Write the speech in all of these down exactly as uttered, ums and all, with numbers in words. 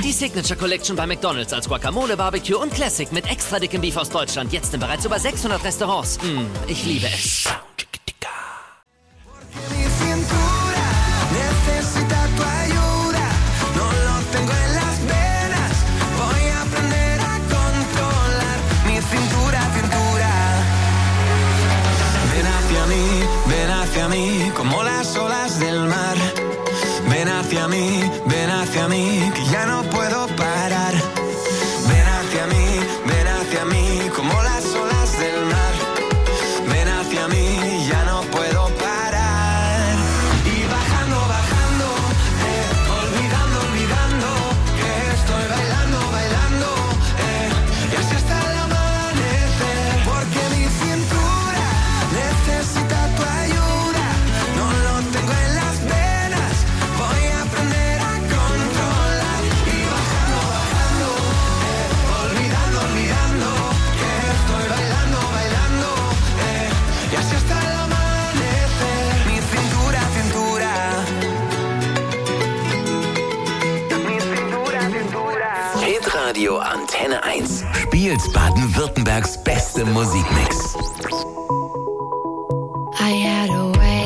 Die Signature Collection bei McDonald's als Guacamole, Barbecue und Classic mit extra dickem Beef aus Deutschland. Jetzt in bereits über sechshundert Restaurants. Mm, ich liebe es. Ven hacia mí, como las olas del mar. Ven hacia mí, ven hacia mí, que ya no puedo parar. Ven hacia mí, ven hacia mí, como las olas del mar. Ven hacia mí, ya no puedo parar. Y bajando, bajando, eh, olvidando, olvidando, que estoy bailando, bailando, eh, y así hasta el amanecer. Porque mi cintura necesita tu ayuda, no lo tengo en las venas, voy a aprender a controlar. Y bajando, bajando, eh, olvidando, olvidando, que estoy bailando, bailando, eh, y así hasta el amanecer. Mi cintura, cintura, mi cintura, cintura. Hitradio Antenne eins spielt Baden-Württembergs beste Musikmix. I had a way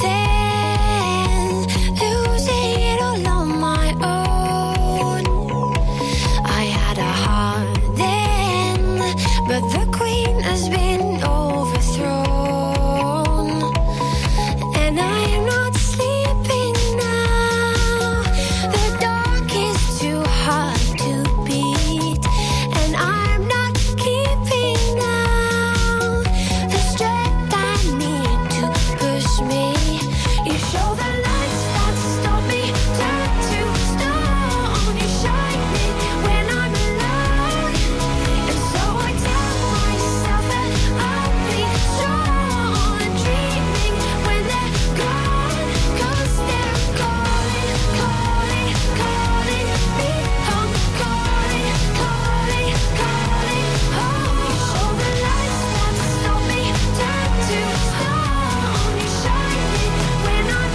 then, losing it all on my own. I had a heart then, but the queen has been overthrown. And I am not sleeping now, the dark is too hard to beat. And I'm not keeping now the strength I need to push me. You show the lights that stop me, turn to stone. You shine me when I'm alone, and so I tell myself that I'll be strong. Dreaming when they're gone, 'cause they're calling, calling, calling me home, calling, calling, calling home. You show the lights that stop me, turn to stone. You shine me when I'm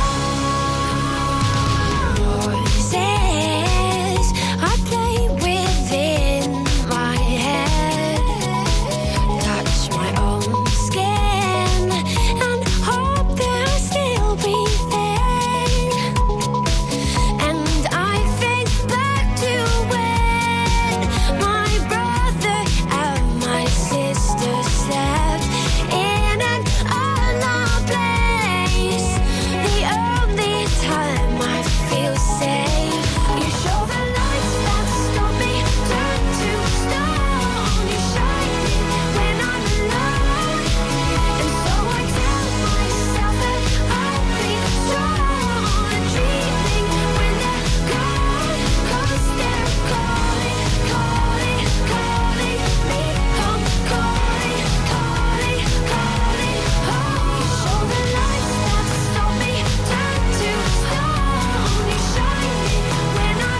alone. Voices I play within my head, touch my own skin and hope that I'll still be there. And I think back to when my brother and my sister slept in an unknown place. The only time I feel safe. You show the lights that stop me, turn to stone. You shine me when I'm alone, and so I tell myself that I'll be strong. Dreaming when they're gone, 'cause they're calling, calling, calling me home, calling, calling, calling home. You show the lights that stop me, turn to stone. You shine me when I'm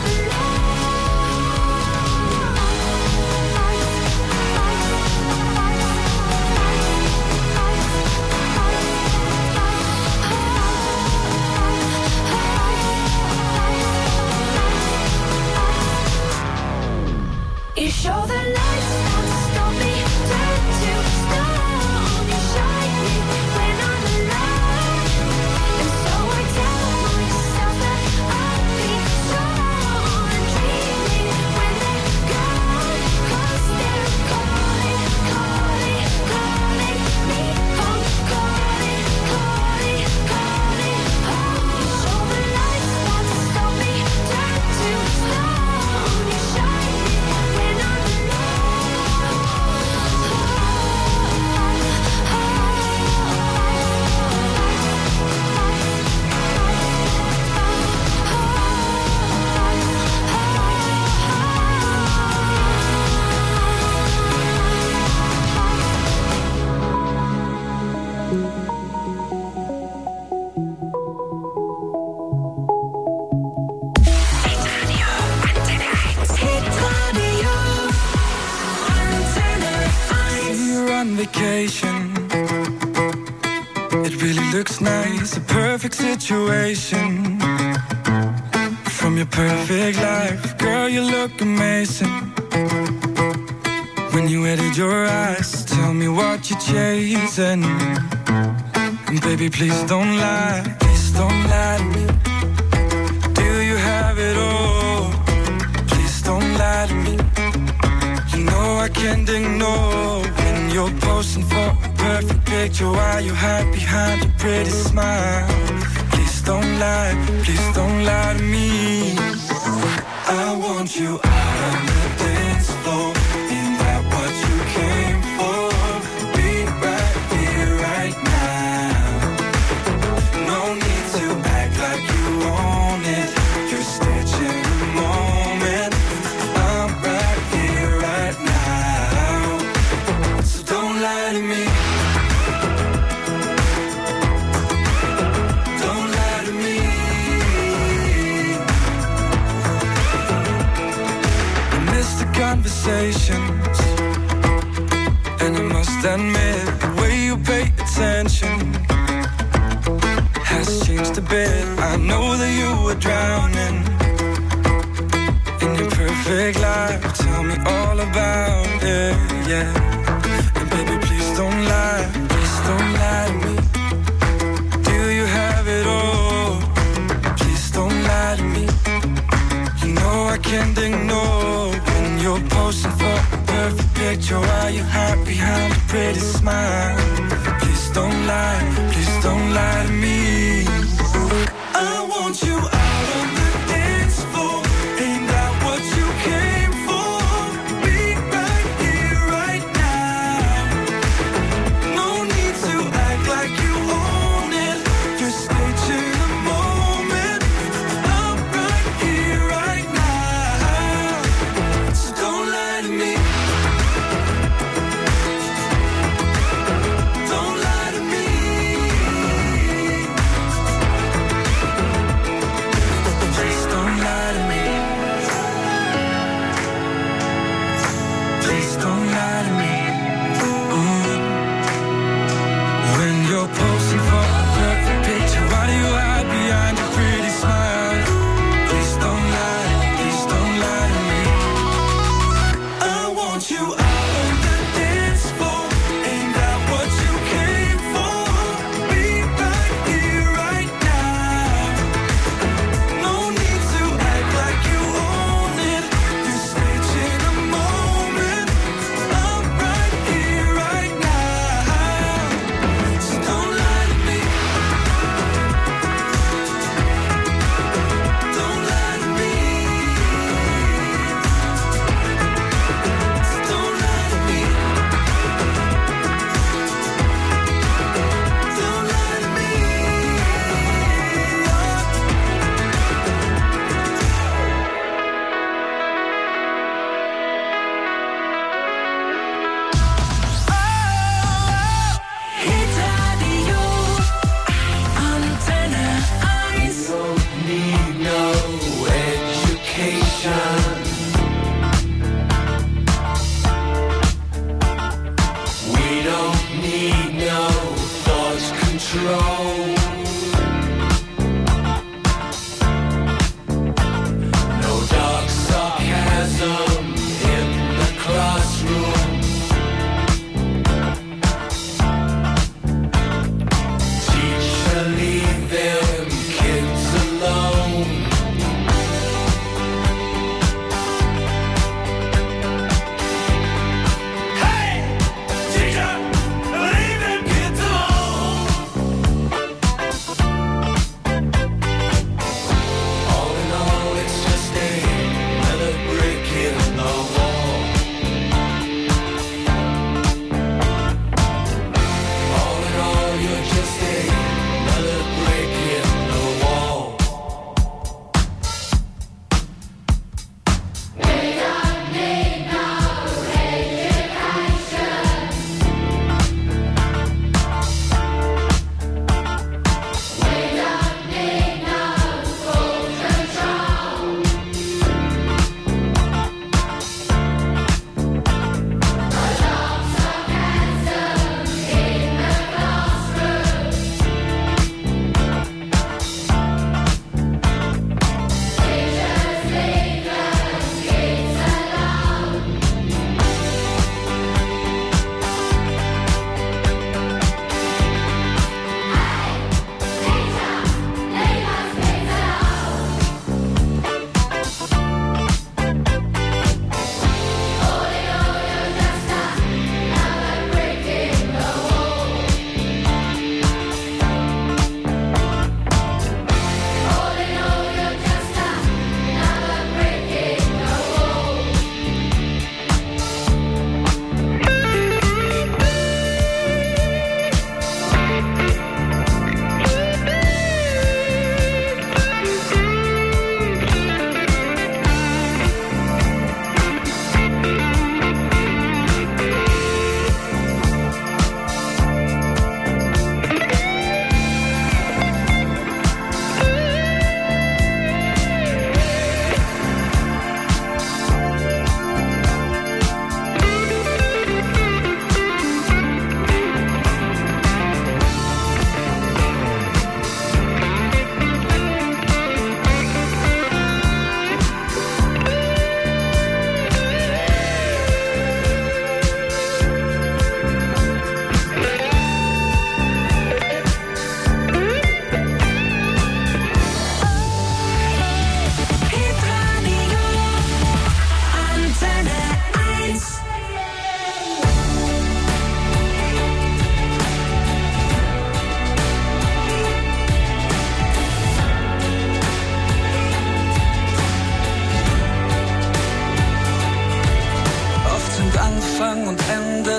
alone. You show the lights that stop me, turn to stone. You shine me when I'm alone, and so I tell myself that I'll be strong. Dreaming when they're gone, 'cause they're calling, calling, calling me home, calling, calling, calling home. You show the lights that stop me, turn to stone. You shine me when I'm You're on vacation. It really looks nice, a perfect situation. From from your perfect life. Girl, you look amazing. When you edit your eyes, tell me what you're chasing. And baby, please don't lie, please don't lie to me. Do you have it all? Please don't lie to me. You know I can't ignore when you're posing for a perfect picture while you hide behind your pretty smile. Please don't lie, please don't lie to me. I want you out on the dance floor. Ain't that what you came for? Be right here, right now. No need to act like you own it. You're stitching the moment. I'm right here, right now. So don't lie to me. Don't lie to me. I miss the conversations, and I must admit the way you pay attention has changed a bit. I know that you were drowning in your perfect life. Tell me all about it, yeah. And baby, please don't lie, please don't lie to me. Do you have it all? Please don't lie to me. You know I can't ignore when you're posing for a perfect picture while you hide behind a pretty smile. Please don't lie, please don't lie to me. I want you out on the dance floor. Ain't that what you came for? Be right here, right now. No need to act like you own it. You're staging the moment. I'm right here, right now. So don't lie to me.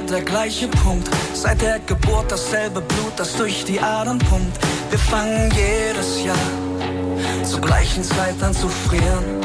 der gleiche Punkt. Seit der Geburt dasselbe Blut, das durch die Adern pumpt. Wir fangen jedes Jahr zur gleichen Zeit an zu frieren.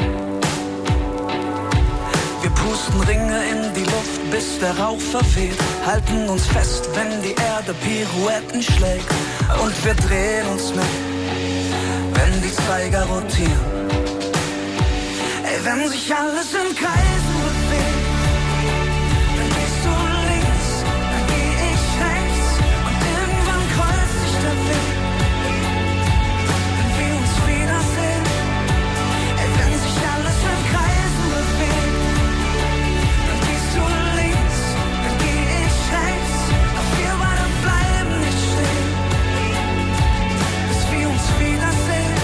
Wir pusten Ringe in die Luft, bis der Rauch verweht. Halten uns fest, wenn die Erde Pirouetten schlägt. Und wir drehen uns mit, wenn die Zeiger rotieren. Ey, wenn sich alles in Kreisen bewegt, dann gehst du links, dann geh ich rechts. Und irgendwann kreuzt sich der Weg, wenn wir uns wiedersehen. Ey, wenn sich alles in Kreisen bewegt, dann gehst du links, dann geh ich rechts. Doch wir beide bleiben nicht stehen, bis wir uns wiedersehen.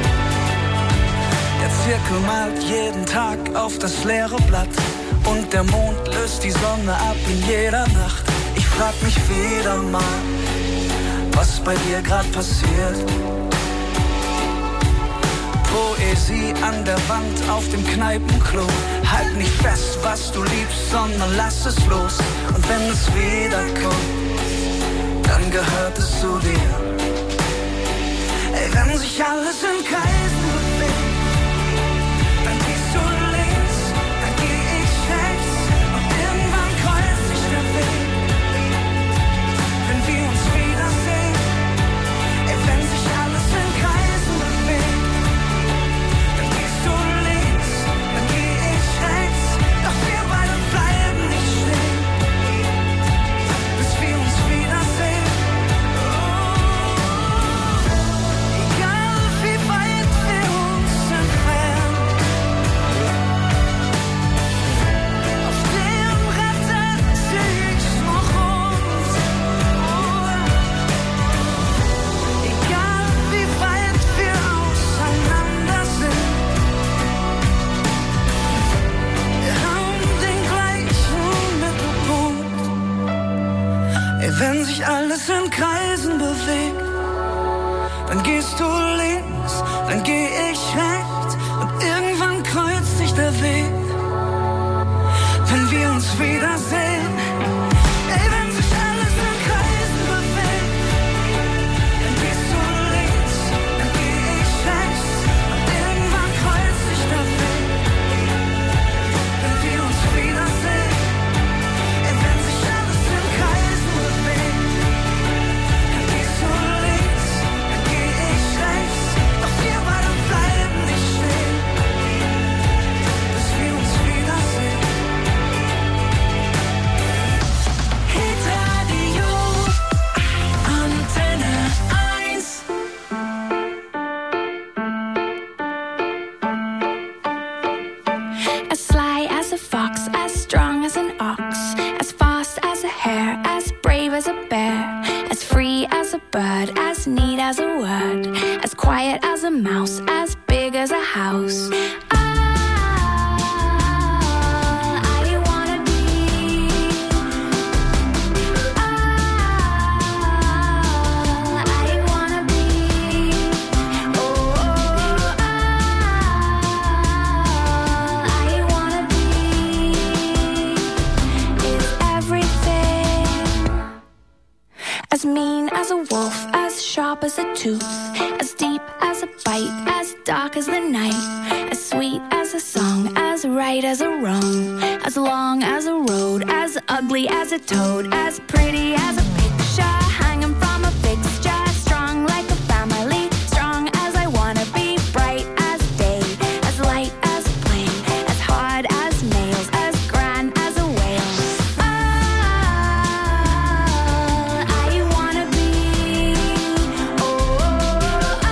Der Zirkel malt jeden Tag auf das leere Blatt und der Mond löst die Sonne ab in jeder Nacht. Ich frag mich wieder mal, was bei dir grad passiert. Poesie an der Wand auf dem Kneipenklo. Halt nicht fest, was du liebst, sondern lass es los. Und wenn es wiederkommt, dann gehört es zu dir. Ey, wenn sich alles in Kreisen bewegt, dann gehst du links, dann geh ich rechts. Und irgendwann kreuzt sich der Weg, wenn wir uns wiedersehen. Ey, wenn sich alles in Kreisen bewegt, dann gehst du links, dann geh ich rechts. Doch wir beide bleiben nicht stehen, bis wir uns wiedersehen. Oh, egal wie weit wir uns entfernen, auf dem Retter seh ich noch uns. Oh, egal wie weit wir auseinander sind, wir haben den gleichen Mittelpunkt. Ey, wenn sich alles in Kreisen bewegt, dann gehst du links, dann geh ich rechts. Und irgendwann kreuzt sich der Weg, wenn wir uns wiedersehen. Ey, wenn sich alles in Kreisen bewegt, dann gehst du links, dann geh ich rechts. Und irgendwann kreuzt sich der Weg, wenn wir uns wiedersehen. Ey, wenn sich alles in Kreisen bewegt, dann gehst du links, dann geh ich rechts. Doch wir beide bleiben nicht stehen, bis wir uns wiedersehen. Hitradio Antenne eins. As sly as a fox, as strong as an ox, as fast as a hare, as brave as a bear, as free as a bird, as neat as a word, as quiet as a mouse, as big as a house. Ah, I wanna be. Ah, I wanna be. Oh, ah, I wanna be. Is everything as mean as a wolf, as sharp as a tooth, as deep as a bite, as dark as the night, as sweet as a song, as right as a wrong, as long as a road, as ugly as a toad, as pretty as a picture hanging from a fixture, strong like a family, strong as I wanna be, bright as day, as light as a plane, as hard as nails, as grand as a whale. Ah, I wanna be. Oh, ah,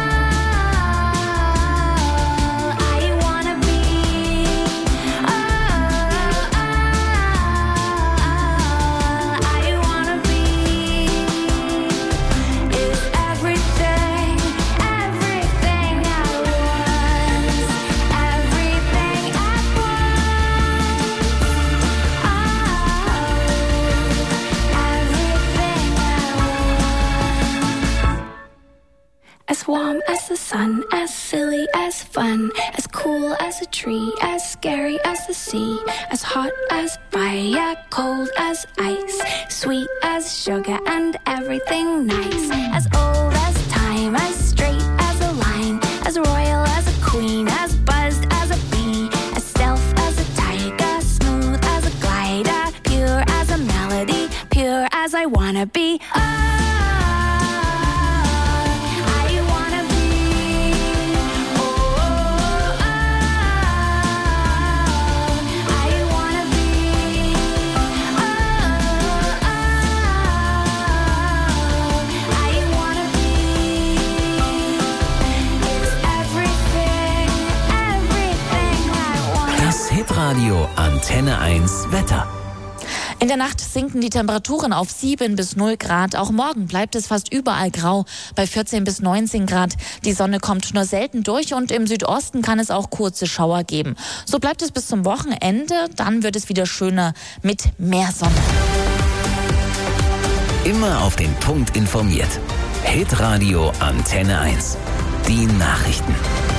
I wanna be. Ah, ah, I wanna be. sun, as silly as fun, as cool as a tree, as scary as the sea, as hot as fire, cold as ice, sweet as sugar and everything nice, as old as time, as straight as a line, as royal as a queen, as buzzed as a bee, as stealth as a tiger, smooth as a glider, pure as a melody, pure as I wanna be. Oh, Hitradio Antenne eins Wetter. In der Nacht sinken die Temperaturen auf sieben bis null Grad. Auch morgen bleibt es fast überall grau bei vierzehn bis neunzehn Grad. Die Sonne kommt nur selten durch und im Südosten kann es auch kurze Schauer geben. So bleibt es bis zum Wochenende. Dann wird es wieder schöner mit mehr Sonne. Immer auf den Punkt informiert. Hitradio Antenne eins. Die Nachrichten.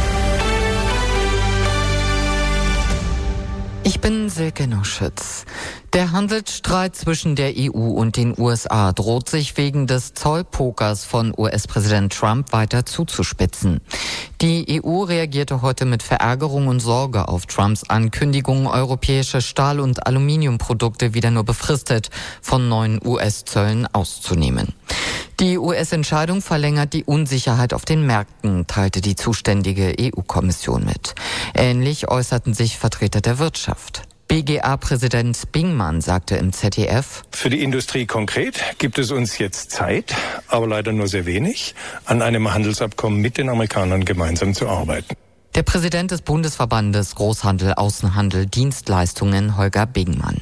Ich bin Silke Nuschitz. Der Handelsstreit zwischen der E U und den U S A droht sich wegen des Zollpokers von U S-Präsident Trump weiter zuzuspitzen. Die E U reagierte heute mit Verärgerung und Sorge auf Trumps Ankündigung, europäische Stahl- und Aluminiumprodukte wieder nur befristet von neuen U S-Zöllen auszunehmen. Die U S-Entscheidung verlängert die Unsicherheit auf den Märkten, teilte die zuständige E U-Kommission mit. Ähnlich äußerten sich Vertreter der Wirtschaft. B G A-Präsident Bingmann sagte im Z D F: Für die Industrie konkret gibt es uns jetzt Zeit, aber leider nur sehr wenig, an einem Handelsabkommen mit den Amerikanern gemeinsam zu arbeiten. Der Präsident des Bundesverbandes Großhandel, Außenhandel, Dienstleistungen, Holger Bingmann.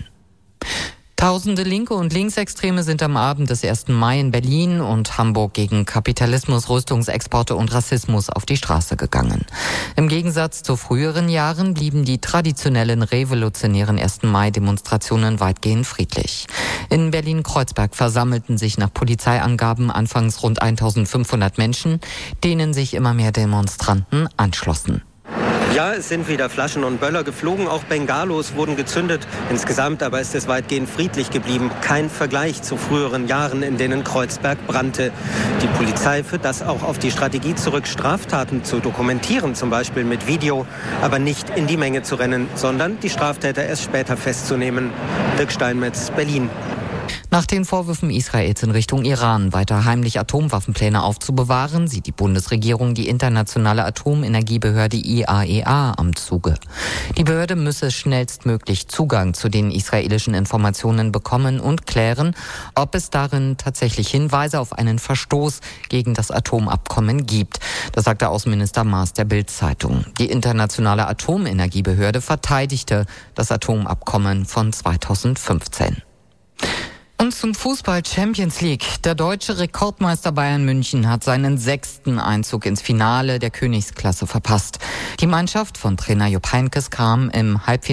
Tausende Linke und Linksextreme sind am Abend des ersten Mai in Berlin und Hamburg gegen Kapitalismus, Rüstungsexporte und Rassismus auf die Straße gegangen. Im Gegensatz zu früheren Jahren blieben die traditionellen revolutionären ersten Mai-Demonstrationen weitgehend friedlich. In Berlin-Kreuzberg versammelten sich nach Polizeiangaben anfangs rund eintausendfünfhundert Menschen, denen sich immer mehr Demonstranten anschlossen. Ja, es sind wieder Flaschen und Böller geflogen, auch Bengalos wurden gezündet. Insgesamt aber ist es weitgehend friedlich geblieben. Kein Vergleich zu früheren Jahren, in denen Kreuzberg brannte. Die Polizei führt das auch auf die Strategie zurück, Straftaten zu dokumentieren, zum Beispiel mit Video, aber nicht in die Menge zu rennen, sondern die Straftäter erst später festzunehmen. Dirk Steinmetz, Berlin. Nach den Vorwürfen Israels in Richtung Iran, weiter heimlich Atomwaffenpläne aufzubewahren, sieht die Bundesregierung die internationale Atomenergiebehörde I A E A am Zuge. Die Behörde müsse schnellstmöglich Zugang zu den israelischen Informationen bekommen und klären, ob es darin tatsächlich Hinweise auf einen Verstoß gegen das Atomabkommen gibt. Das sagte Außenminister Maas der Bild-Zeitung. Die internationale Atomenergiebehörde verteidigte das Atomabkommen von zweitausendfünfzehn. Und zum Fußball Champions League. Der deutsche Rekordmeister Bayern München hat seinen sechsten Einzug ins Finale der Königsklasse verpasst. Die Mannschaft von Trainer Jupp Heynckes kam im Halbfinale